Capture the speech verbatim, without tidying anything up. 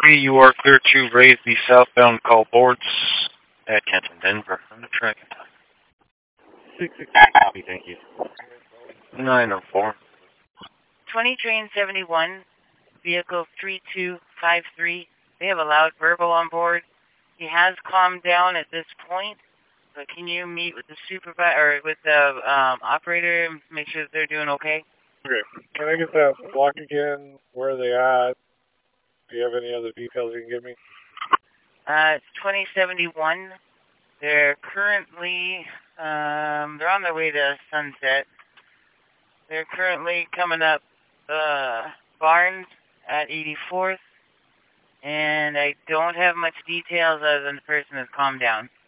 three, you are clear to raise the southbound call boards at Kenton, Denver. On the track. six six eight, copy, thank you. nine oh four. twenty train seventy-one, vehicle three two five three. They have a loud verbal on board. He has calmed down at this point, but can you meet with the supervisor or with the um, operator and make sure that they're doing okay? Okay. Can I get that block again? Where are they at? Do you have any other details you can give me? Uh, it's twenty seventy-one. They're currently, um, they're on their way to Sunset. They're currently coming up uh, Barnes at eighty-fourth, and I don't have much details other than the person has calmed down.